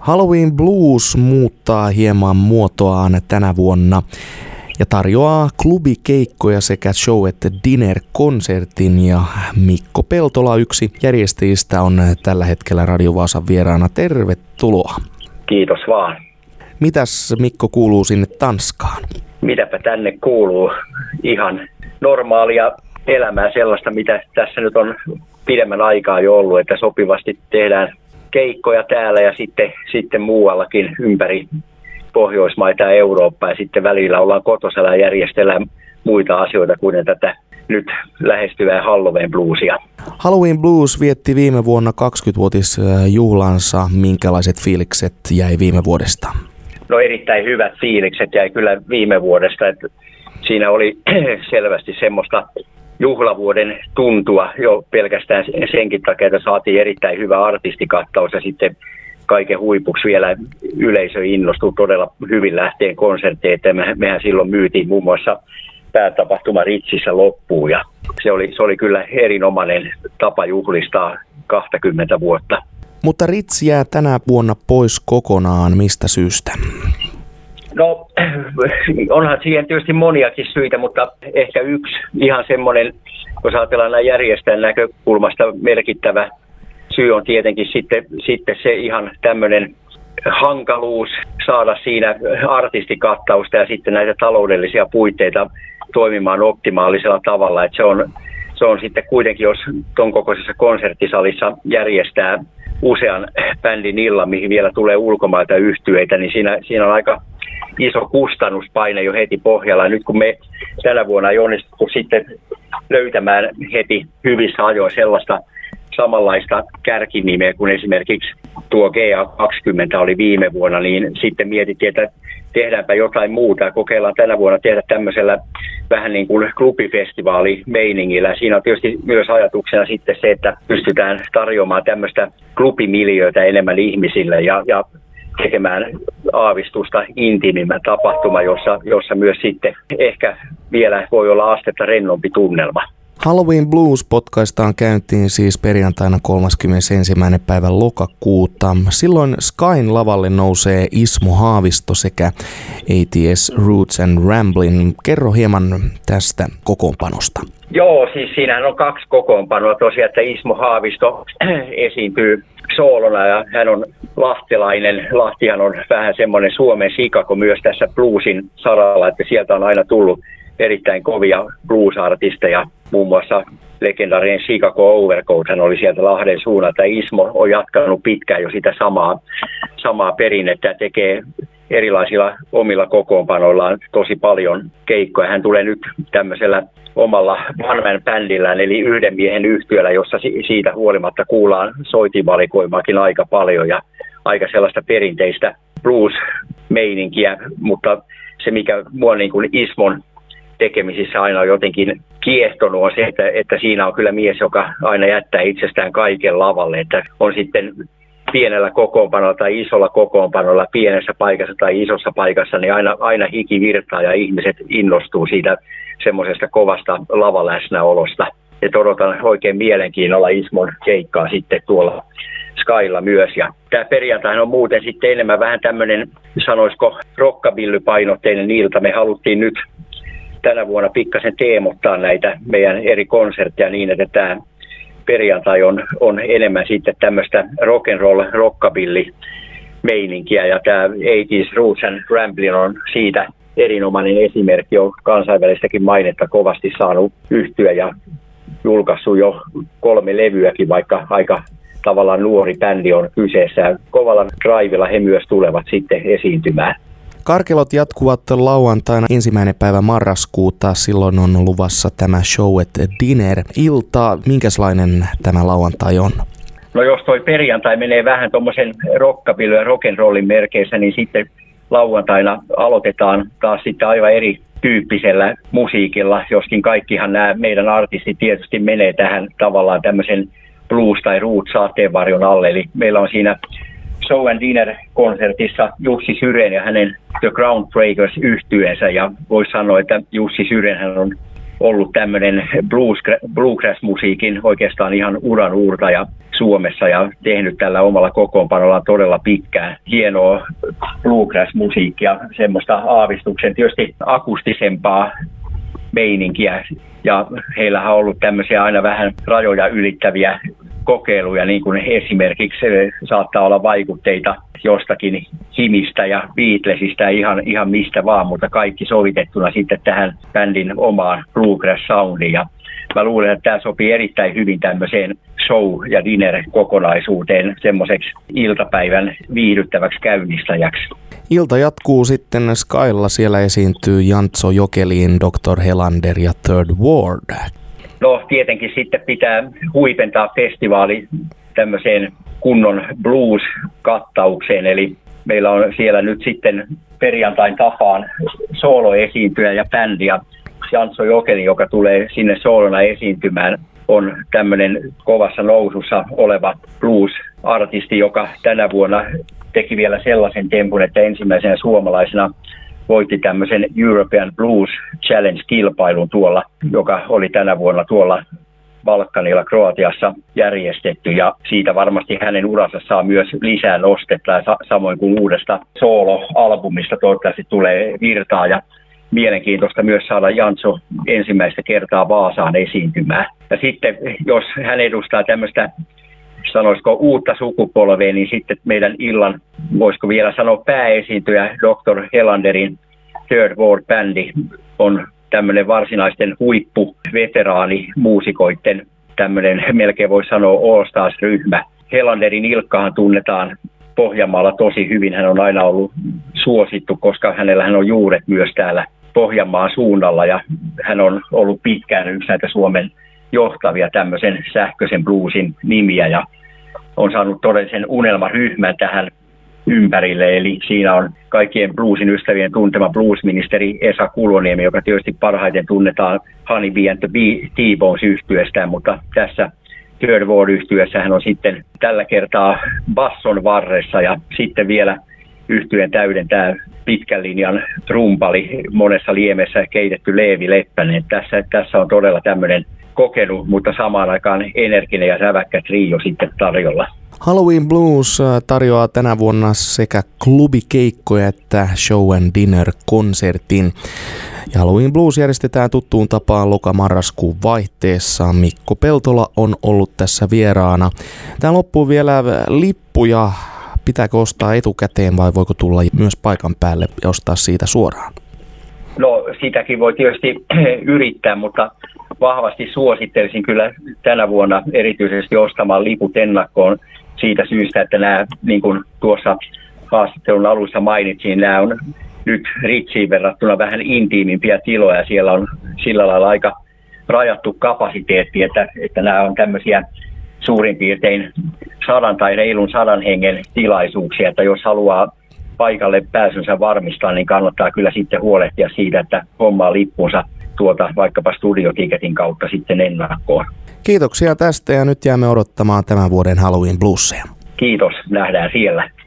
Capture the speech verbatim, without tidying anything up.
Halloween Blues muuttaa hieman muotoaan tänä vuonna ja tarjoaa klubikeikkoja sekä Show at the Dinner-konsertin, ja Mikko Peltola, yksi järjestäjistä, on tällä hetkellä Radio Vaasan vieraana. Tervetuloa. Kiitos vaan. Mitäs, Mikko, kuuluu sinne Tanskaan? Mitäpä tänne kuuluu? Ihan normaalia elämää, sellaista mitä tässä nyt on pidemmän aikaa jo ollut, että sopivasti tehdään keikkoja täällä ja sitten, sitten muuallakin ympäri Pohjoismaita ja Eurooppaa, ja sitten välillä ollaan kotosalla ja järjestellään muita asioita kuin tätä nyt lähestyvää Halloween Bluesia. Halloween Blues vietti viime vuonna kaksikymmenvuotisjuhlansa. Minkälaiset fiilikset jäi viime vuodesta? No erittäin hyvät fiilikset jäi kyllä viime vuodesta. Että siinä oli selvästi semmoista juhlavuoden tuntua jo pelkästään senkin takia, että saatiin erittäin hyvä artistikattaus ja sitten kaiken huipuksi vielä yleisö innostui todella hyvin lähteen konserttiin. Mehän silloin myytiin muun muassa päätapahtuma Ritsissä loppuun, ja se oli, se oli kyllä erinomainen tapa juhlistaa kaksikymmentä vuotta. Mutta Ritsi jää tänä vuonna pois kokonaan. Mistä syystä? No onhan siihen tietysti moniakin syitä, mutta ehkä yksi ihan semmoinen, kun ajatellaan näin järjestäjän näkökulmasta merkittävä syy on tietenkin sitten, sitten se ihan tämmöinen hankaluus saada siinä artistikattausta ja sitten näitä taloudellisia puitteita toimimaan optimaalisella tavalla. Että se on, se on sitten kuitenkin, jos ton kokoisessa konserttisalissa järjestää usean bändin illan, mihin vielä tulee ulkomailta yhtyeitä, niin siinä, siinä on aika iso kustannuspaine jo heti pohjalla. Ja nyt kun me tänä vuonna ei onnistuttu sitten löytämään heti hyvissä ajoin sellaista samanlaista kärkinimeä kuin esimerkiksi tuo G A kaksikymmentä oli viime vuonna, niin sitten mietittiin, että tehdäänpä jotain muuta. Kokeillaan tänä vuonna tehdä tämmöisellä vähän niin kuin klubifestivaali-meiningillä. Siinä on tietysti myös ajatuksena sitten se, että pystytään tarjoamaan tämmöistä klubimiljöitä enemmän ihmisille ja, ja tekemään aavistusta intiimimmän tapahtuma, jossa, jossa myös sitten ehkä vielä voi olla astetta rennompi tunnelma. Halloween Blues potkaistaan käyntiin siis perjantaina kolmaskymmenesensimmäinen päivä lokakuuta. Silloin Skyn lavalle nousee Ismo Haavisto sekä A T S Roots and Ramblin. Kerro hieman tästä kokoonpanosta. Joo, siis siinähän on kaksi kokoonpanoa tosiaan, että Ismo Haavisto esiintyy soolona ja hän on lahtelainen. Lahtihan on vähän semmoinen Suomen Chicago myös tässä bluesin saralla, että sieltä on aina tullut erittäin kovia blues-artisteja. Muun muassa legendaarinen Chicago Overcoat, hän oli sieltä Lahden suunnalta. Ismo on jatkanut pitkään jo sitä samaa, samaa perinnettä ja tekee erilaisilla omilla kokoonpanoillaan tosi paljon keikkoja. Hän tulee nyt tämmöisellä omalla one-man-bändillään, eli yhden miehen yhtyeellä, jossa siitä huolimatta kuullaan soitinvalikoimaakin aika paljon ja aika sellaista perinteistä blues-meininkiä, mutta se mikä mua niin kuin Ismon tekemisissä aina on jotenkin kiehtonut on se, että, että siinä on kyllä mies, joka aina jättää itsestään kaiken lavalle, että on sitten pienellä kokoonpanolla tai isolla kokoonpanolla, pienessä paikassa tai isossa paikassa, niin aina, aina hiki virtaa ja ihmiset innostuu siitä semmoisesta kovasta lavaläsnäolosta. Ja odotan oikein mielenkiinnolla Ismon keikkaa sitten tuolla Skylla myös. Ja tämä perjantaina on muuten sitten enemmän vähän tämmöinen, sanoisiko, rockabilly-painotteinen ilta. Me haluttiin nyt tänä vuonna pikkasen teemottaa näitä meidän eri konsertteja niin, että tämä perjantai on, on enemmän sitten tämmöistä rock'n'roll, rockabilly-meininkiä. Ja tämä A T S Roots and Ramblin on siitä erinomainen esimerkki, on kansainvälistäkin mainetta kovasti saanut yhtyä ja julkaissut jo kolme levyäkin, vaikka aika tavallaan nuori bändi on kyseessä. Kovalla drivella he myös tulevat sitten esiintymään. Karkelot jatkuvat lauantaina ensimmäinen päivä marraskuuta. Silloin on luvassa tämä Show at Dinner-ilta. Minkälainen tämä lauantai on? No jos toi perjantai menee vähän tuommoisen rockabilly ja rock'n'rollin merkeissä, niin sitten lauantaina aloitetaan taas sitten aivan eri tyyppisellä musiikilla, joskin kaikkihan nämä meidän artistit tietysti menee tähän tavallaan tämmöisen blues- tai roots-sateenvarjon alle. Eli meillä on siinä Show and Dinner-konsertissa Jussi Syren ja hänen The Groundbreakers -yhtyeensä, ja voisi sanoa, että Jussi Syrenhän on ollut tämmöinen blues, bluegrass-musiikin oikeastaan ihan uran uurtaja Suomessa ja tehnyt tällä omalla kokoonpanolla todella pitkään hienoa bluegrass-musiikkia, semmoista aavistuksen tietysti akustisempaa meininkiä. Ja heillähän on ollut tämmöisiä aina vähän rajoja ylittäviä kokeiluja, niin kuin esimerkiksi saattaa olla vaikutteita jostakin Himistä ja Beatlesista, ihan, ihan mistä vaan, mutta kaikki sovitettuna sitten tähän bändin omaan bluegrass-soundiin. Ja mä luulen, että tämä sopii erittäin hyvin tämmöiseen show- ja dinner-kokonaisuuteen semmoiseksi iltapäivän viihdyttäväksi käynnistäjäksi. Ilta jatkuu sitten Skylla. Siellä esiintyy Jantso Jokelin, doktor Helander ja Third Ward. No tietenkin sitten pitää huipentaa festivaali tämmöiseen kunnon blues-kattaukseen. Eli meillä on siellä nyt sitten perjantain tapaan sooloesiintyjä ja bändi. Ja Jantso Jokeli, joka tulee sinne soolona esiintymään, on tämmöinen kovassa nousussa oleva blues-artisti, joka tänä vuonna teki vielä sellaisen tempun, että ensimmäisenä suomalaisena voitti tämmöisen European Blues Challenge-kilpailun tuolla, joka oli tänä vuonna tuolla Balkanilla Kroatiassa järjestetty. Ja siitä varmasti hänen uransa saa myös lisää nostetta, ja samoin kuin uudesta soolo-albumista toivottavasti tulee virtaa. Ja mielenkiintoista myös saada Jantso ensimmäistä kertaa Vaasaan esiintymään. Ja sitten jos hän edustaa tämmöistä, sanoisiko uutta sukupolvea, niin sitten meidän illan, voisiko vielä sanoa pääesiintyjä, doktor Helanderin Third Ward-bändi on tämmöinen varsinaisten huippuveteraanimuusikoiden tämmöinen, melkein voi sanoa All-Stars-ryhmä. Helanderin Ilkkahan tunnetaan Pohjanmaalla tosi hyvin. Hän on aina ollut suosittu, koska hänellähän on juuret myös täällä Pohjanmaan suunnalla ja hän on ollut pitkään yksi näitä Suomen johtavia tämmöisen sähköisen bluesin nimiä ja on saanut todellisen unelmaryhmän tähän ympärille. Eli siinä on kaikkien bluesin ystävien tuntema bluesministeri Esa Kuloniemi, joka tietysti parhaiten tunnetaan Honey Bee and the T-Bones -yhtyeestään, mutta tässä Third Ward-yhtyessä hän on sitten tällä kertaa basson varressa ja sitten vielä yhtyeen täydentää pitkän linjan trumpali, monessa liemessä keitetty Leevi Leppänen. Tässä, tässä on todella tämmöinen kokenut, mutta samaan aikaan energinen ja säväkkä trio sitten tarjolla. Halloween Blues tarjoaa tänä vuonna sekä klubikeikkoja että show and dinner -konsertin. Ja Halloween Blues järjestetään tuttuun tapaan loka-marraskuun vaihteessa. Mikko Peltola on ollut tässä vieraana. Tää loppuu vielä lippuja. Pitääkö ostaa etukäteen vai voiko tulla myös paikan päälle ja ostaa siitä suoraan? No sitäkin voi tietysti yrittää, mutta vahvasti suosittelisin kyllä tänä vuonna erityisesti ostamaan liput ennakkoon siitä syystä, että nämä, niin kuin tuossa haastattelun alussa mainitsin, nämä on nyt Ritsiin verrattuna vähän intiimimpiä tiloja. Siellä on sillä lailla aika rajattu kapasiteetti, että, että nämä on tämmöisiä suurin piirtein sadan tai reilun sadan hengen tilaisuuksia, että jos haluaa paikalle pääsynsä varmistaa, niin kannattaa kyllä sitten huolehtia siitä, että hommaa lippunsa tuolta vaikkapa studiotiketin kautta sitten ennakkoon. Kiitoksia tästä ja nyt jäämme odottamaan tämän vuoden Halloween Bluesia. Kiitos, nähdään siellä.